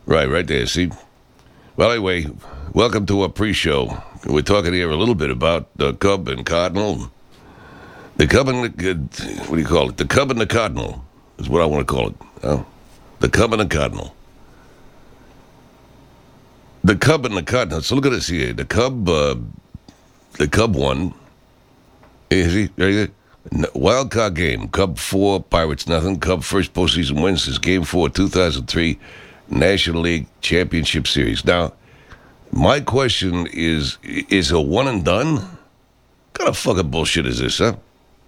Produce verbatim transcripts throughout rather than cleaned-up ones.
Right, right there, see? Well, anyway, welcome to our pre-show. We're talking here a little bit about the Cub and Cardinal. The Cub and the, uh, what do you call it? The Cub and the Cardinal is what I want to call it. Uh, the Cub and the Cardinal. The Cub and the Cardinal. So look at this here. The Cub, uh, the Cub won. Is he? There Wild card game. Cub four, Pirates nothing. Cub first postseason wins is Game four, two thousand three National League Championship Series. Now, my question is, is a one and done? What kind of fucking bullshit is this, huh? What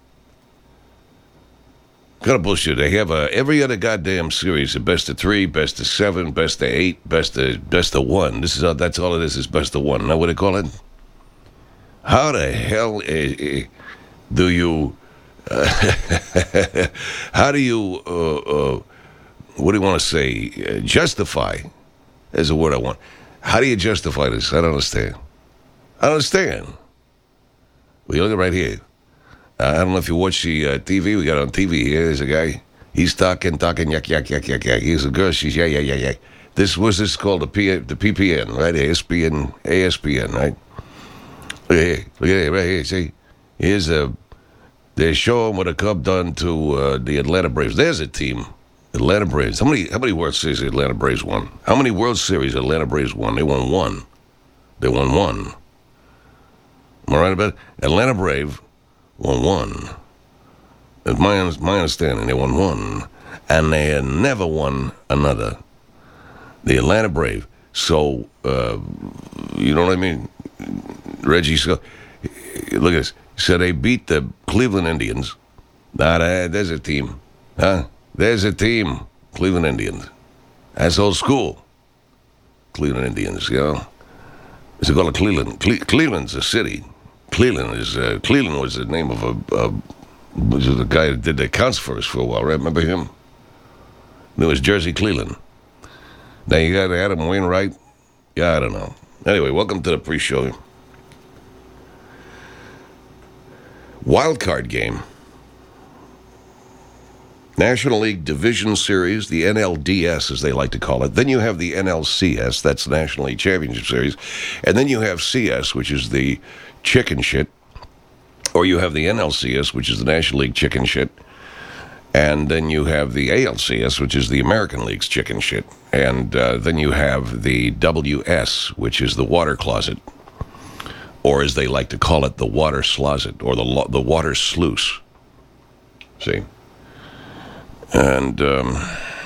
kind of bullshit? They have uh, every other goddamn series, a best of three, best of seven, best of eight, best of, best of one. This is, uh, that's all it is, is best of one. Know what they call it? How the hell uh, uh, do you... Uh, how do you, uh, uh, what do you want to say, uh, justify, is the word I want. How do you justify this? I don't understand. I don't understand. Well, you look at right here. Uh, I don't know if you watch the uh, T V. We got on T V here. There's a guy. He's talking, talking, yak, yak, yak, yak, yak. He's a girl. She's yeah, yeah, yeah, yeah. This was this called the P, the P P N, right? A S P N, A S P N, right? Look at here. Look at here, right here. See, here's a... They're showing what a Cub done to uh, the Atlanta Braves. There's a team, Atlanta Braves. How many how many World Series the Atlanta Braves won? How many World Series Atlanta Braves won? They won one. They won one. Am I right about it? Atlanta Brave won one. That's my, my understanding. They won one. And they had never won another. The Atlanta Brave. So, uh, you know what I mean? Reggie, so, look at this. So they beat the Cleveland Indians. Now, nah, there's a team. Huh? There's a team. Cleveland Indians. That's old school. Cleveland Indians, you know. It's called Cleveland. Cle- Cleveland's a city. Cleveland is, uh, Cleveland was the name of a, a, was the guy that did the accounts for us for a while, right? Remember him? It was Jersey Cleveland. Now you got Adam Wainwright. Yeah, I don't know. Anyway, welcome to the pre-show. Wild card game. National League Division Series, the N L D S as they like to call it. Then you have the N L C S, that's the National League Championship Series. And then you have C S, which is the chicken shit. Or you have the N L C S, which is the National League chicken shit. And then you have the A L C S, which is the American League's chicken shit. And uh, then you have the W S, which is the water closet. Or as they like to call it, the water slozet, or the lo- the water sluice. See? And um,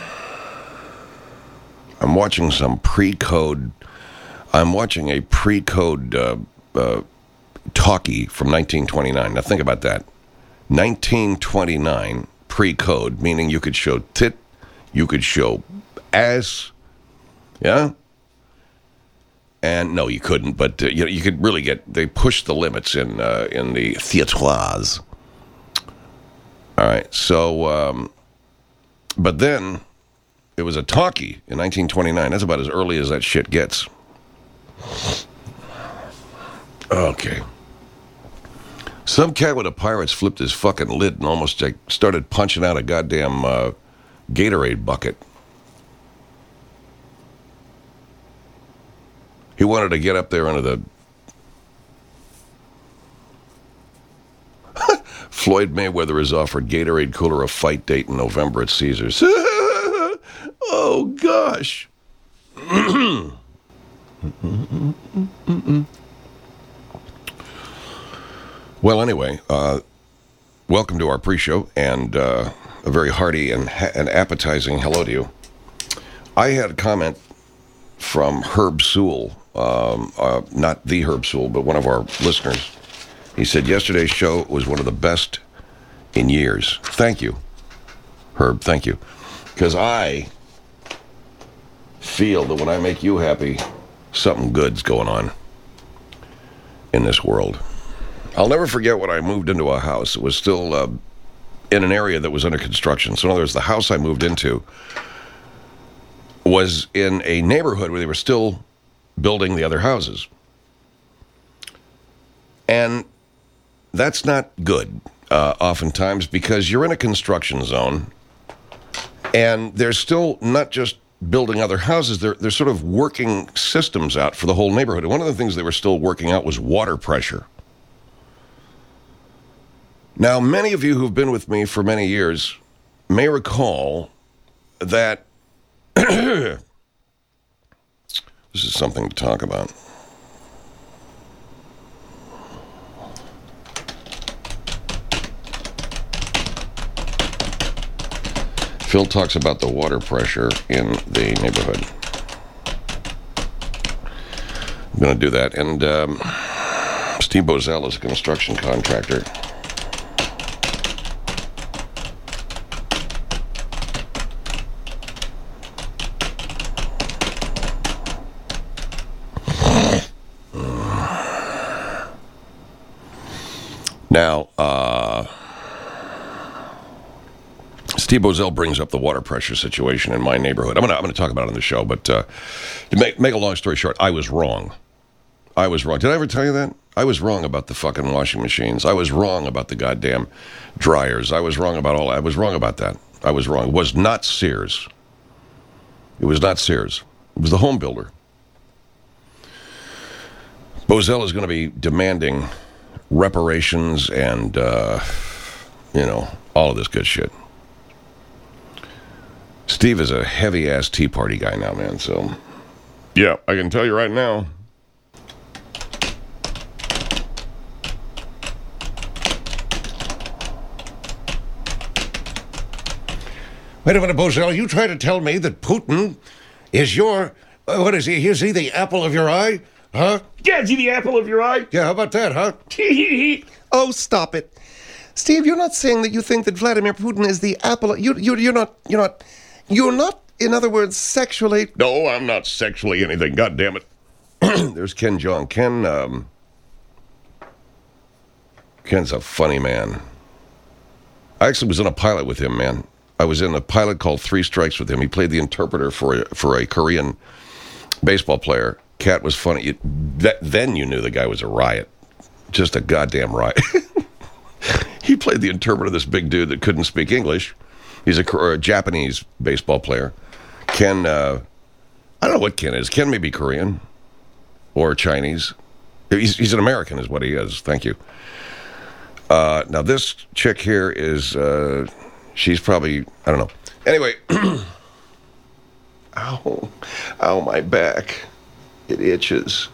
I'm watching some pre-code, I'm watching a pre-code uh, uh, talkie from nineteen twenty-nine. Now think about that. nineteen twenty-nine pre-code, meaning you could show tit, you could show ass, yeah? And no, you couldn't, but uh, you know, you could really get, they pushed the limits in uh, in the theatres. All right, so, um, but then it was a talkie in nineteen twenty-nine. That's about as early as that shit gets. Okay. Some cat with a Pirates flipped his fucking lid and almost like, started punching out a goddamn uh, Gatorade bucket. He wanted to get up there under the... Floyd Mayweather is offered Gatorade cooler a fight date in November at Caesars. Oh, gosh. Well, anyway, uh, welcome to our pre-show, and uh, a very hearty and, ha- and appetizing hello to you. I had a comment from Herb Sewell, um, uh, not the Herb Sewell, but one of our listeners. He said, yesterday's show was one of the best in years. Thank you, Herb, thank you. Because I feel that when I make you happy, something good's going on in this world. I'll never forget when I moved into a house. It was still uh, in an area that was under construction. So in other words, the house I moved into was in a neighborhood where they were still building the other houses. And that's not good, uh, oftentimes, because you're in a construction zone, and there's still not just building other houses, they're, they're sort of working systems out for the whole neighborhood. And one of the things they were still working out was water pressure. Now, many of you who've been with me for many years may recall that this is something to talk about. Phil talks about the water pressure in the neighborhood. I'm going to do that. And um, Steve Bozell is a construction contractor. Now, uh... Steve Bozell brings up the water pressure situation in my neighborhood. I'm going to I'm going to talk about it on the show, but uh, to make, make a long story short, I was wrong. I was wrong. Did I ever tell you that? I was wrong about the fucking washing machines. I was wrong about the goddamn dryers. I was wrong about all I was wrong about that. I was wrong. It was not Sears. It was not Sears. It was the home builder. Bozell is going to be demanding reparations and, uh, you know, all of this good shit. Steve is a heavy-ass Tea Party guy now, man, so... Yeah, I can tell you right now. Wait a minute, Bozell, you try to tell me that Putin is your... Uh, what is he? Is he the apple of your eye? Huh? Yeah, is he the apple of your eye? Yeah, how about that, huh? Oh, stop it. Steve, you're not saying that you think that Vladimir Putin is the apple... You, you, you're not... You're not... You're not, in other words, sexually... No, I'm not sexually anything. God damn it. There's Ken Jeong. Ken, um... Ken's a funny man. I actually was in a pilot with him, man. I was in a pilot called Three Strikes with him. He played the interpreter for a, for a Korean baseball player. Cat was funny. It, that, then you knew the guy was a riot. Just a goddamn riot. He played the interpreter, this big dude that couldn't speak English. He's a, a Japanese baseball player. Ken, uh, I don't know what Ken is. Ken may be Korean or Chinese. He's, he's an American is what he is. Thank you. Uh, now, this chick here is, uh, she's probably, I don't know. Anyway. Ow. Ow, my back. It itches.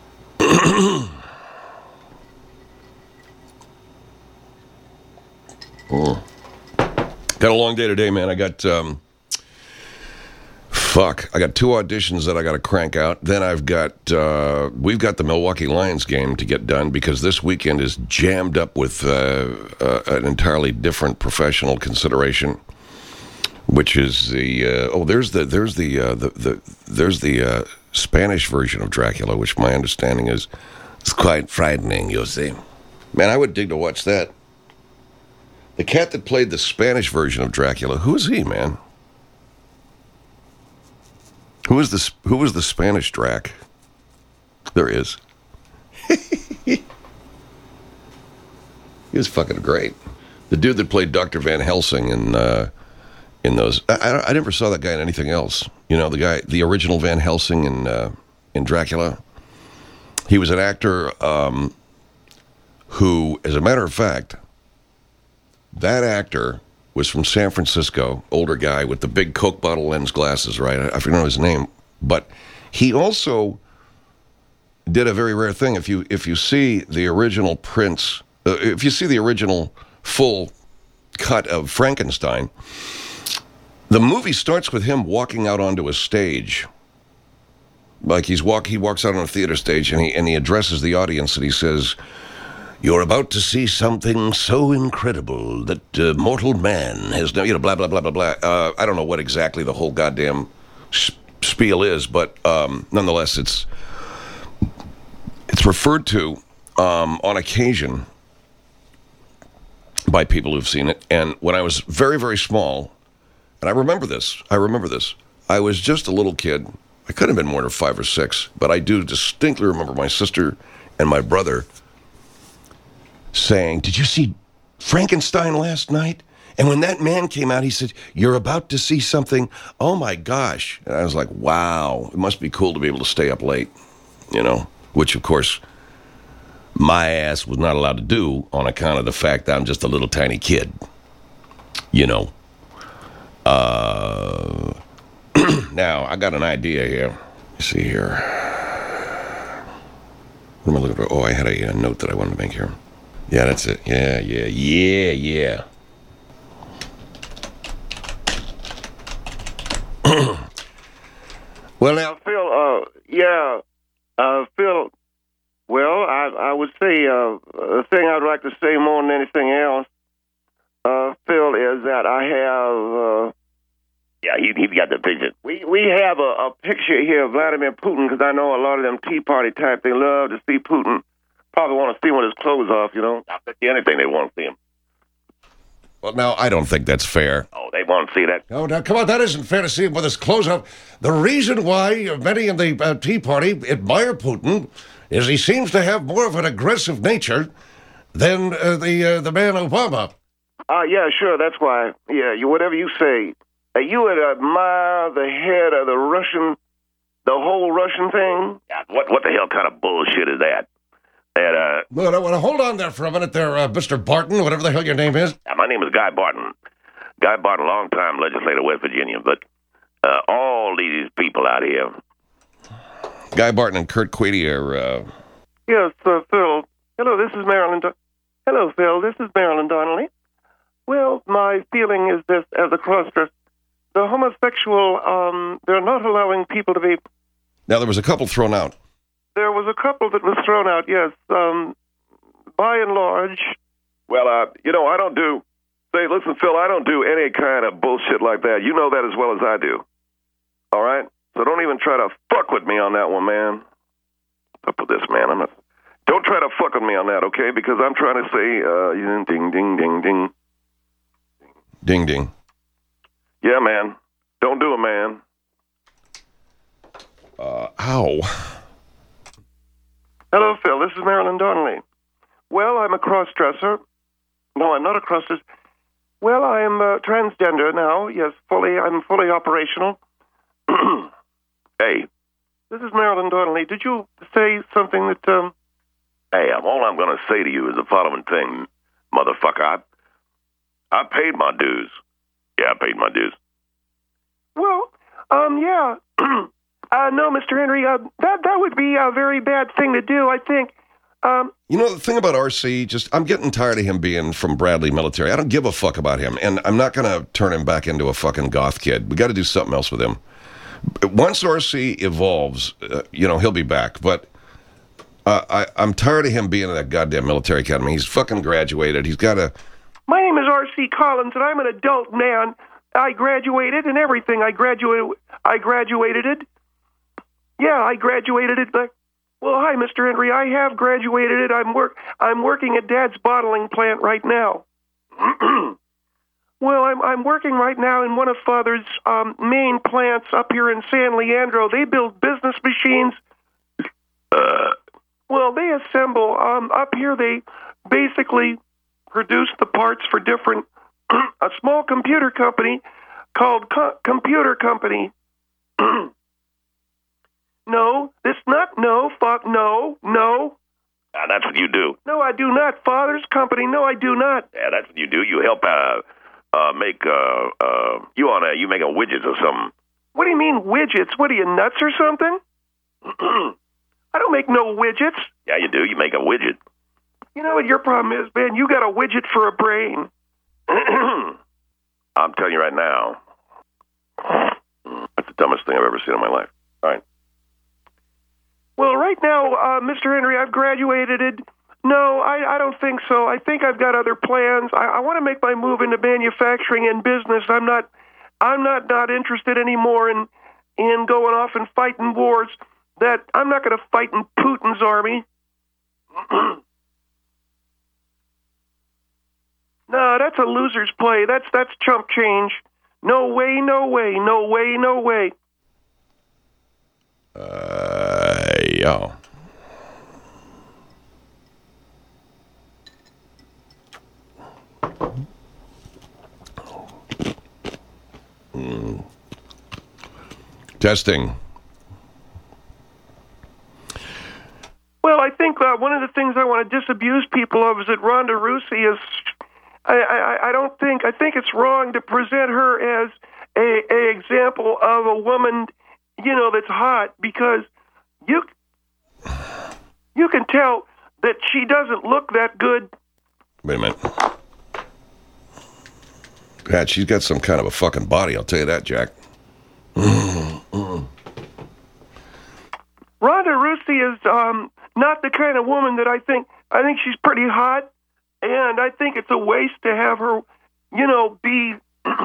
Oh. Got a long day today, man. I got, um, fuck, I got two auditions that I got to crank out. Then I've got, uh, we've got the Milwaukee Lions game to get done because this weekend is jammed up with uh, uh, an entirely different professional consideration, which is the, uh, oh, there's the, there's the, uh, the, the, there's the uh, Spanish version of Dracula, which my understanding is, is quite frightening, you'll see. Man, I would dig to watch that. The cat that played the Spanish version of Dracula, who is he, man? Who is this? Who was the Spanish Drac? There is. He was fucking great. The dude that played Doctor Van Helsing in uh, in those. I, I, I never saw that guy in anything else. You know, the guy, the original Van Helsing in uh, in Dracula. He was an actor um, who, as a matter of fact. That actor was from San Francisco, older guy with the big Coke bottle lens glasses, right? I, I forget his name, but he also did a very rare thing. If you if you see the original prints, uh, if you see the original full cut of Frankenstein, the movie starts with him walking out onto a stage, like he's walk he walks out on a theater stage, and he and he addresses the audience, and he says, "You're about to see something so incredible that uh, mortal man has never," you know, blah, blah, blah, blah, blah. Uh, I don't know what exactly the whole goddamn spiel is, but um, nonetheless, it's it's referred to um, on occasion by people who've seen it. And when I was very, very small, and I remember this, I remember this, I was just a little kid. I could have been more than five or six, but I do distinctly remember my sister and my brother saying, "Did you see Frankenstein last night? And when that man came out, he said, "You're about to see something. Oh, my gosh." And I was like, wow, it must be cool to be able to stay up late, you know, which, of course, my ass was not allowed to do on account of the fact that I'm just a little tiny kid, you know. Uh, now, I got an idea here. Let's see here. What am I looking for? Oh, I had a, a note that I wanted to make here. Yeah, that's it. Yeah, yeah, yeah, yeah. Well, now, Phil, uh, yeah, uh, Phil, well, I, I would say, uh, the thing I'd like to say more than anything else, uh, Phil, is that I have, uh, yeah, he, he got the picture. We, we have a, a picture here of Vladimir Putin, because I know a lot of them Tea Party type, they love to see Putin. Probably want to see him with his clothes off, you know. I bet you anything they want to see him. well, now, I don't think that's fair. Oh, they want to see that. No, now, come on, that isn't fair to see him with his clothes up. The reason why many in the uh, Tea Party admire Putin is he seems to have more of an aggressive nature than uh, the uh, the man Obama. Uh, yeah, sure, that's why. Yeah, you whatever you say. Uh, you would admire the head of the Russian, the whole Russian thing? Yeah, what what the hell kind of bullshit is that? That, uh... No, no, well, hold on there for a minute there, uh, Mister Barton, whatever the hell your name is. Yeah, my name is Guy Barton. Guy Barton, long-time legislator of West Virginia, but uh, all these people out here... Guy Barton and Kurt Quady are... Uh... Yes, uh, Phil. Hello, this is Marilyn... Do- Hello, Phil. This is Marilyn Donnelly. Well, my feeling is this, as a cross-dresser, the homosexual, um, they're not allowing people to be... Now, there was a couple thrown out. There was a couple that was thrown out, yes. Um, by and large... Well, uh, you know, I don't do... Say, listen, Phil, I don't do any kind of bullshit like that. You know that as well as I do. All right? So don't even try to fuck with me on that one, man. Up with this, man. I'm not... Don't try to fuck with me on that, okay? Because I'm trying to say, uh, ding, ding, ding, ding. Ding, ding. Yeah, man. Don't do it, man. Uh, ow. Hello, Phil. This is Marilyn Donnelly. Well, I'm a cross-dresser. No, I'm not a cross-dresser. Well, I am uh, transgender now. Yes, fully. I'm fully operational. Hey. This is Marilyn Donnelly. Did you say something that, um... Hey, all I'm going to say to you is the following thing, motherfucker. I, I paid my dues. Yeah, I paid my dues. Well, um, yeah. uh, no, Mister Henry, uh, that, that would be a very bad thing to do, I think. Um, you know, the thing about R C, just, I'm getting tired of him being from Bradley Military. I don't give a fuck about him, and I'm not going to turn him back into a fucking goth kid. We got to do something else with him. Once R C evolves, uh, you know, he'll be back, but uh, I, I'm tired of him being in that goddamn military academy. He's fucking graduated. He's got a... My name is R C Collins, and I'm an adult man. I graduated and everything. I graduated. I graduated it. Yeah, I graduated it. Like, well, hi, Mister Henry. I have graduated it. I'm work. I'm working at Dad's bottling plant right now. Well, I'm I'm working right now in one of Father's um, main plants up here in San Leandro. They build business machines. Uh, well, they assemble um, up here. They basically produce the parts for different a small computer company called Co- Computer Company. No, this not no fuck no no. Uh, that's what you do. No, I do not. Father's company. No, I do not. Yeah, that's what you do. You help uh, uh make uh uh you on a you make a widgets or something. What do you mean widgets? What are you, nuts or something? I don't make no widgets. Yeah, you do. You make a widget. You know what your problem is, man? You got a widget for a brain. I'm telling you right now, that's the dumbest thing I've ever seen in my life. All right. Well, right now, uh, Mister Henry, I've graduated. No, I, I don't think so. I think I've got other plans. I, I want to make my move into manufacturing and business. I'm not, I'm not, not interested anymore in, in going off and fighting wars. That I'm not going to fight in Putin's army. No, that's a loser's play. That's that's chump change. No way, no way, no way, no way. Uh, yeah. Testing. Well, I think uh, one of the things I want to disabuse people of is that Ronda Rousey is. I, I, I don't think. I think it's wrong to present her as a, a example of a woman, you know, that's hot, because you you can tell that she doesn't look that good. Wait a minute. God, she's got some kind of a fucking body, I'll tell you that, Jack. Ronda Rousey is um, not the kind of woman that I think. I think she's pretty hot, and I think it's a waste to have her, you know, be.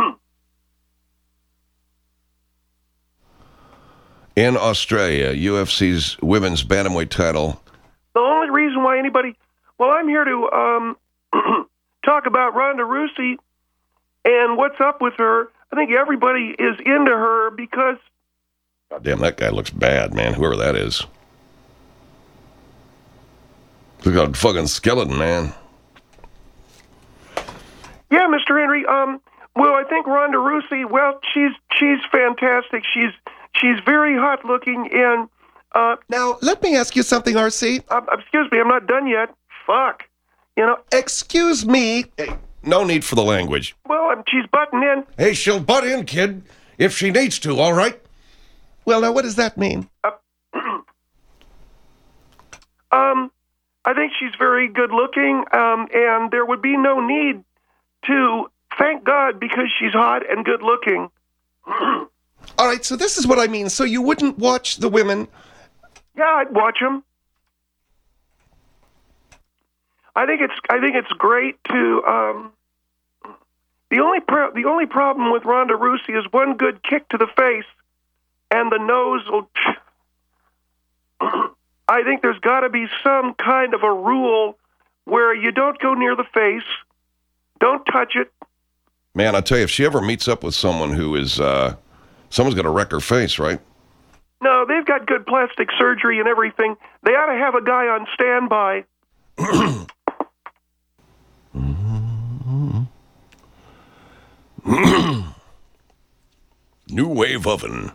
In Australia, U F C's women's bantamweight title. The only reason why anybody, well, I'm here to um, talk about Ronda Rousey and what's up with her. I think everybody is into her because. God damn, that guy looks bad, man. Whoever that is. Look like a fucking skeleton, man. Yeah, Mister Henry. Um, well, I think Ronda Rousey. Well, she's she's fantastic. She's she's very hot looking, and uh, Now, let me ask you something, R C. uh, excuse me, I'm not done yet. Fuck, you know. Excuse me. Hey, no need for the language. Well, um, she's butting in. Hey, she'll butt in, kid, if she needs to, all right? Well, now, what does that mean? Um, I think she's very good looking, um, and there would be no need to thank God because she's hot and good looking. All right, so this is what I mean. So you wouldn't watch the women. Yeah, I'd watch them. I think it's I think it's great to. Um, the only pro- the only problem with Ronda Rousey is one good kick to the face, and the nose will. I think there's got to be some kind of a rule where you don't go near the face, don't touch it. Man, I tell you, if she ever meets up with someone who is, uh, someone's going to wreck her face, right? No, they've got good plastic surgery and everything. They ought to have a guy on standby. New wave oven.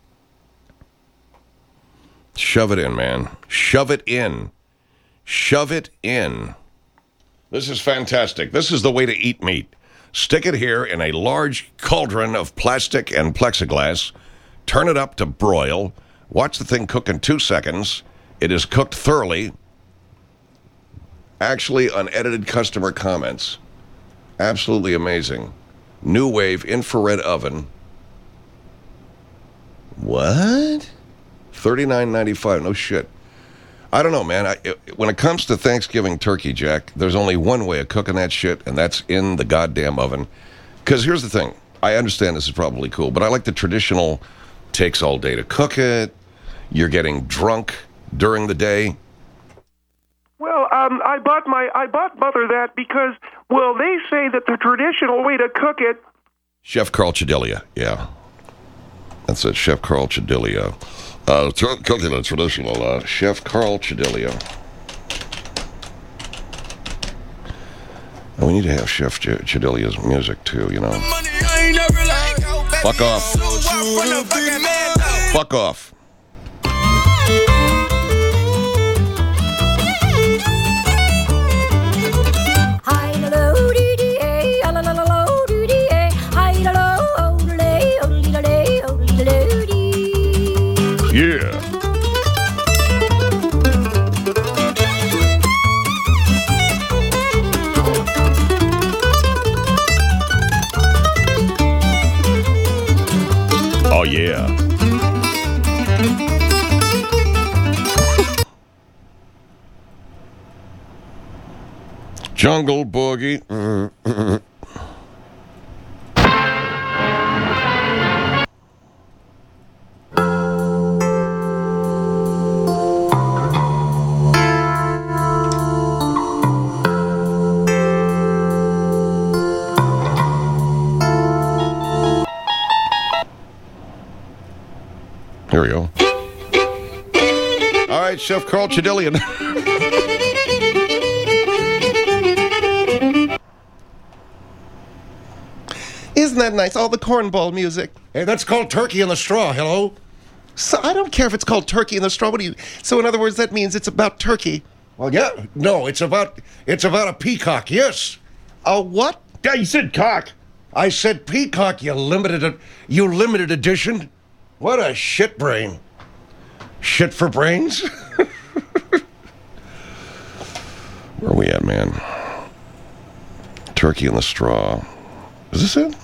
Shove it in, man. Shove it in. Shove it in. This is fantastic. This is the way to eat meat. Stick it here in a large cauldron of plastic and plexiglass. Turn it up to broil. Watch the thing cook in two seconds. It is cooked thoroughly. Actually, unedited customer comments. Absolutely amazing. New wave infrared oven. What? thirty-nine ninety-five. No shit. I don't know, man. I, it, when it comes to Thanksgiving turkey, Jack, there's only one way of cooking that shit, and that's in the goddamn oven. Because here's the thing. I understand this is probably cool, but I like the traditional takes all day to cook it. You're getting drunk during the day. Well, um, I bought my I bought Mother that because, well, they say that the traditional way to cook it. Chef Carl Chedilia, yeah. That's it, Chef Carl Chedilia. Uh, tr- cooking a traditional uh, Chef Carl Chedilia. And we need to have Chef Ch- Chedilia's music too, you know. Fuck off. Fuck off. Yeah. Oh, yeah. Jungle Boogie. Here we go. All right, Chef Carl Chedilian. Isn't that nice? All the cornball music. Hey, that's called Turkey in the Straw, hello? So I don't care if it's called Turkey in the Straw. What do you? So in other words, that means it's about turkey. Well, yeah. No, it's about it's about a peacock. Yes. A what? Yeah, you said cock. I said peacock. You limited you limited edition. What a shit brain. Shit for brains. Where are we at, man? Turkey in the Straw. Is this it?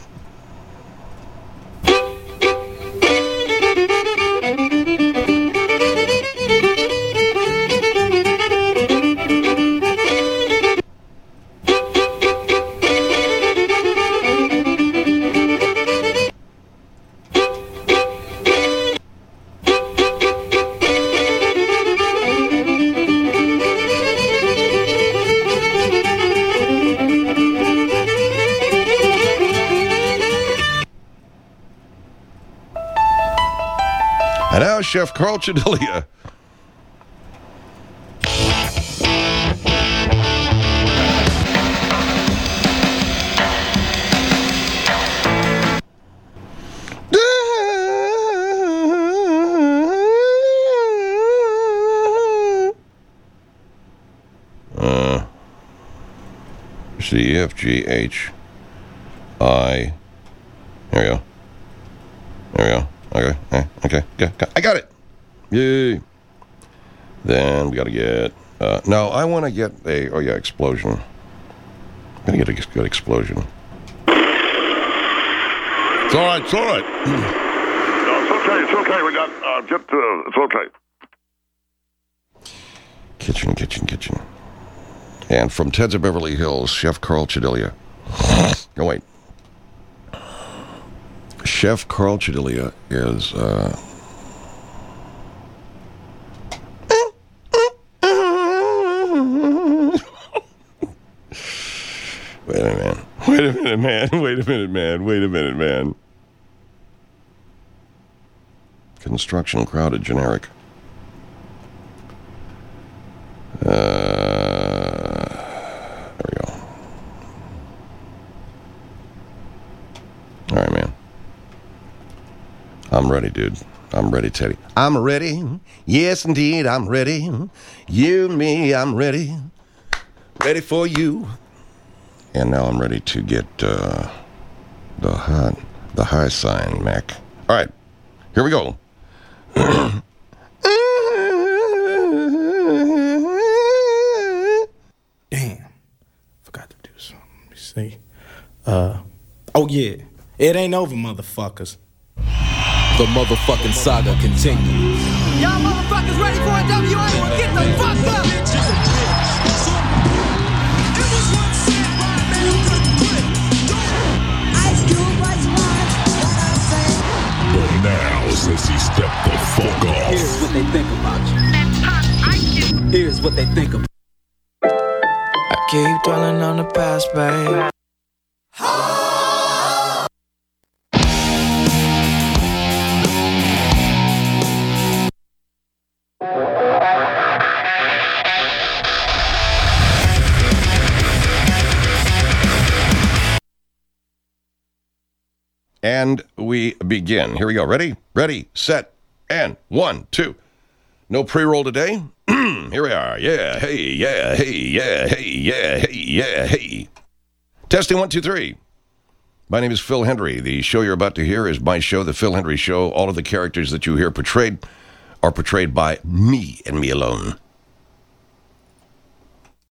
And now Chef Carl Chedilia. Uh, C, F, G, H, I. There we go. There we go. Okay, okay, okay, okay. I got it. Yay. Then we got to get, uh, no, I want to get a, oh yeah, explosion. I'm going to get a good explosion. It's all right, it's all right. No, it's okay, it's okay. We got, uh, just, uh, it's okay. Kitchen, kitchen, kitchen. And from Ted's of Beverly Hills, Chef Carl Chedilia. Oh, wait. Chef Carl Chedilia is, uh... Wait a minute, man. Wait a minute, man. Wait a minute, man. Wait a minute, man. Construction, crowded, generic. Uh, there we go. All right, man. I'm ready, dude. I'm ready, Teddy. I'm ready. Yes, indeed, I'm ready. You and me, I'm ready. Ready for you. And now I'm ready to get uh, the high, the high sign, Mac. All right, here we go. Damn, forgot to do something. Let me see. Uh, oh yeah, it ain't over, motherfuckers. The motherfucking saga continues. Y'all motherfuckers ready for a W A? Well, get the fuck up! But now, since he stepped the fuck off, Here's what they think about you. Here's what they think about you. I keep dwelling on the past, babe. And we begin. Here we go. Ready? Ready, set, and one, two. No pre-roll today. Here we are. Yeah, hey, yeah, hey, yeah, hey, yeah, hey, yeah, hey. Testing one, two, three. My name is Phil Hendry. The show you're about to hear is my show, The Phil Hendry Show. All of the characters that you hear portrayed are portrayed by me and me alone.